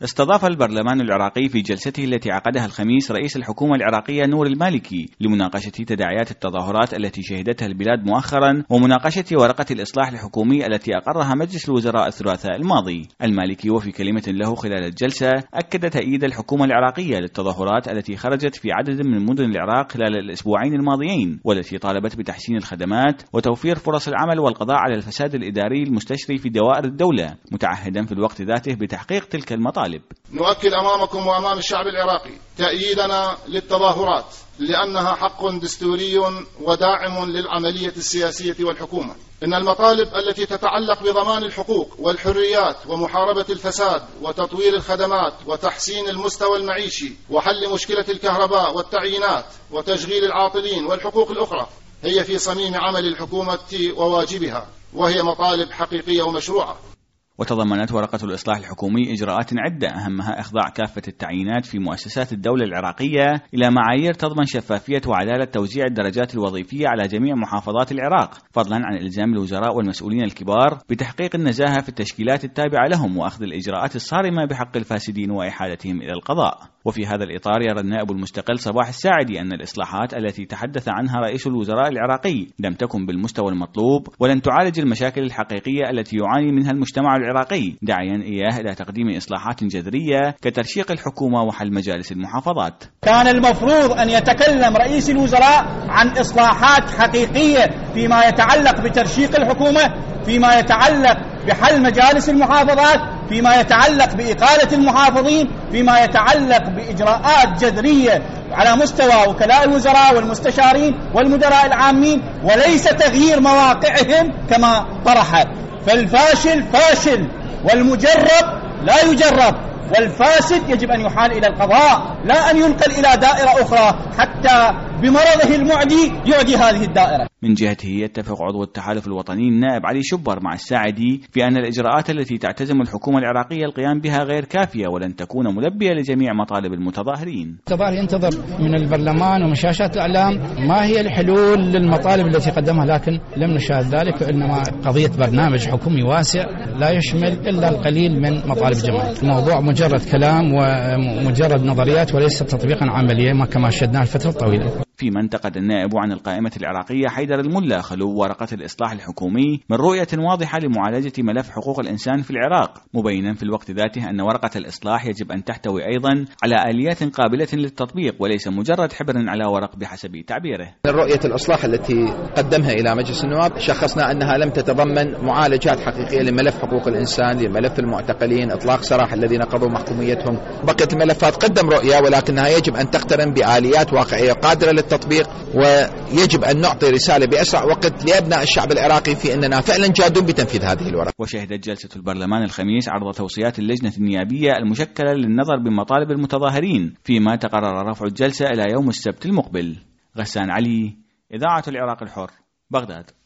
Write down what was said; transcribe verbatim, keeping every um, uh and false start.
استضاف البرلمان العراقي في جلسته التي عقدها الخميس رئيس الحكومة العراقية نور المالكي لمناقشة تداعيات التظاهرات التي شهدتها البلاد مؤخرا ومناقشة ورقة الإصلاح الحكومي التي أقرها مجلس الوزراء الثلاثاء الماضي. المالكي وفي كلمة له خلال الجلسة أكد تأييد الحكومة العراقية للتظاهرات التي خرجت في عدد من مدن العراق خلال الأسبوعين الماضيين، والتي طالبت بتحسين الخدمات وتوفير فرص العمل والقضاء على الفساد الإداري المستشري في دوائر الدولة، متعهدا في الوقت ذاته بتحقيق تلك المطالب. نؤكد أمامكم وأمام الشعب العراقي تأييدنا للتظاهرات لأنها حق دستوري وداعم للعملية السياسية والحكومة. إن المطالب التي تتعلق بضمان الحقوق والحريات ومحاربة الفساد وتطوير الخدمات وتحسين المستوى المعيشي وحل مشكلة الكهرباء والتعيينات وتشغيل العاطلين والحقوق الأخرى هي في صميم عمل الحكومة وواجبها، وهي مطالب حقيقية ومشروعة. وتضمنت ورقة الإصلاح الحكومي إجراءات عدة أهمها إخضاع كافة التعيينات في مؤسسات الدولة العراقية إلى معايير تضمن شفافية وعدالة توزيع الدرجات الوظيفية على جميع محافظات العراق، فضلا عن إلزام الوزراء والمسؤولين الكبار بتحقيق النزاهة في التشكيلات التابعة لهم وأخذ الإجراءات الصارمة بحق الفاسدين وإحالتهم إلى القضاء. وفي هذا الإطار يرى النائب المستقل صباح الساعدي أن الإصلاحات التي تحدث عنها رئيس الوزراء العراقي لم تكن بالمستوى المطلوب ولن تعالج المشاكل الحقيقية التي يعاني منها المجتمع العراقي، داعيا إياه إلى تقديم إصلاحات جذرية كترشيق الحكومة وحل مجالس المحافظات. كان المفروض أن يتكلم رئيس الوزراء عن إصلاحات حقيقية فيما يتعلق بترشيق الحكومة، فيما يتعلق بحل مجالس المحافظات، فيما يتعلق بإقالة المحافظين، فيما يتعلق بإجراءات جذرية على مستوى وكلاء الوزراء والمستشارين والمدراء العامين، وليس تغيير مواقعهم كما طرح. فالفاشل فاشل والمجرب لا يجرب، والفاسد يجب أن يحال إلى القضاء لا أن ينقل إلى دائرة أخرى حتى بمرضه المعدي يعدي هذه الدائرة. من جهته يتفق عضو التحالف الوطني النائب علي شبر مع الساعدي في أن الإجراءات التي تعتزم الحكومة العراقية القيام بها غير كافية ولن تكون ملبية لجميع مطالب المتظاهرين. التظاهر ينتظر من البرلمان ومشاشات الإعلام ما هي الحلول للمطالب التي قدمها، لكن لم نشاهد ذلك، إنما قضية برنامج حكومي واسع لا يشمل إلا القليل من مطالب الجماعة. الموضوع مجرد كلام ومجرد نظريات وليس تطبيقا عمليا ما كما شهدناه الفترة الطويلة. فيما انتقد النائب عن القائمة العراقية حيدر الملا خلو ورقة الإصلاح الحكومي من رؤية واضحة لمعالجة ملف حقوق الإنسان في العراق، مبينا في الوقت ذاته أن ورقة الإصلاح يجب أن تحتوي أيضا على آليات قابلة للتطبيق وليس مجرد حبر على ورق بحسب تعبيره. من رؤية الإصلاح التي قدمها إلى مجلس النواب شخصنا أنها لم تتضمن معالجات حقيقية لملف حقوق الإنسان، لملف المعتقلين، إطلاق سراح الذين قضوا محكوميتهم. بقيت الملفات قدم رؤية ولكنها يجب أن تقترن بآليات واقعية قادرة للتطبيق، ويجب أن نعطي رسالة بأسرع وقت لأبناء الشعب العراقي في أننا فعلا جادون بتنفيذ هذه الورقة. وشهدت جلسة البرلمان الخميس عرض توصيات اللجنة النيابية المشكلة للنظر بمطالب المتظاهرين، فيما تقرر رفع الجلسة إلى يوم السبت المقبل. غسان علي، إذاعة العراق الحر، بغداد.